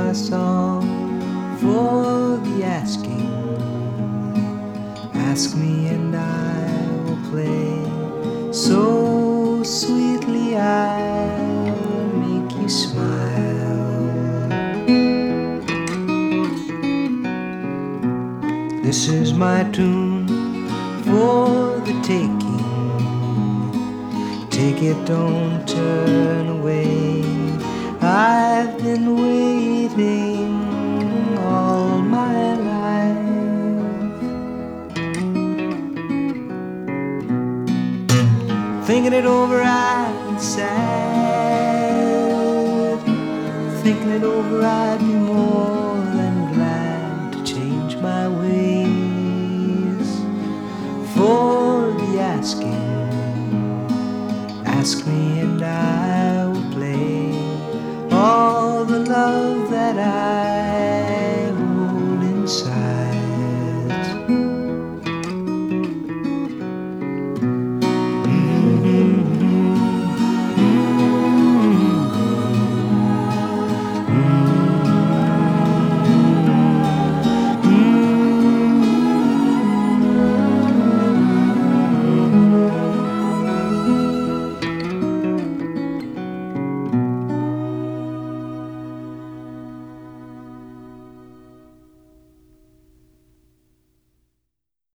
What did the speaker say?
my song for the asking. Ask me and I will play so sweetly I'll make you smile. This is my tune for the taking. Take it, don't turn away. I've been waiting all my life, thinking it over I'd sad. Thinking it over I'd be more than glad to change my ways for the asking. Ask me and I will play all the love that I